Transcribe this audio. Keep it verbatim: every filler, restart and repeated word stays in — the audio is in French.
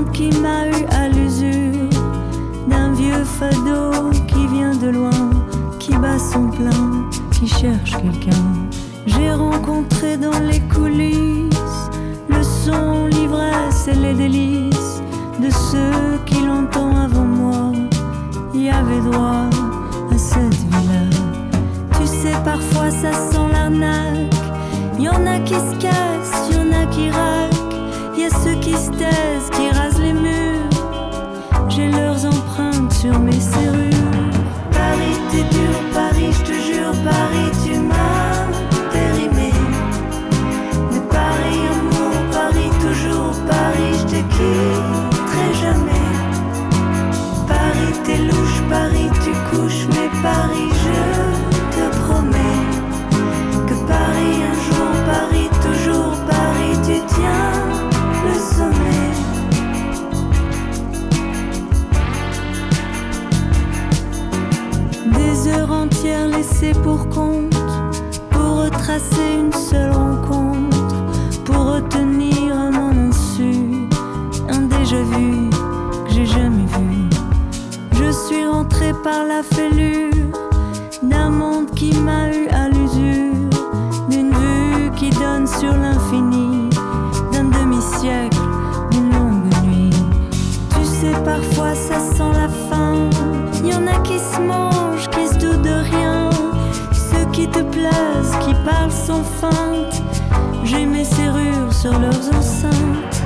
monde qui m'a eu à l'usure, d'un vieux fado qui vient de loin, qui bat son plein, qui cherche quelqu'un. J'ai rencontré dans les coulisses le son, l'ivresse et les délices de ceux qui longtemps avant moi y avaient droit à cette vie-là. Tu sais, parfois ça sent l'arnaque. Y'en a qui se cassent, y'en a qui raquent. Y'a ceux qui se taisent, qui rasent les murs. J'ai leurs empreintes sur mes serrures. Paris, t'es dur, Paris, je te jure, Paris, tu m'as périmé. De Paris, amour, Paris, toujours, Paris, je te quitterai jamais. Paris, t'es louche, Paris, tu couches, mais Paris, je te promets que Paris, un jour, Paris, toujours, Paris, tu tiens le sommet. Des heures entières laissées pour compte, pour retracer une seule rencontre, pour retenir à mon insu un déjà-vu que j'ai jamais vu. Je suis rentrée par la fêlure d'un monde qui m'a eu à l'usure, d'une vue qui donne sur l'infini, d'un demi-siècle, d'une longue nuit. Tu sais, parfois ça sent la faim. Y'en a qui se mangent, qui se doutent de rien. Ceux qui te plaisent, qui parlent sans feinte. J'ai mes serrures sur leurs enceintes.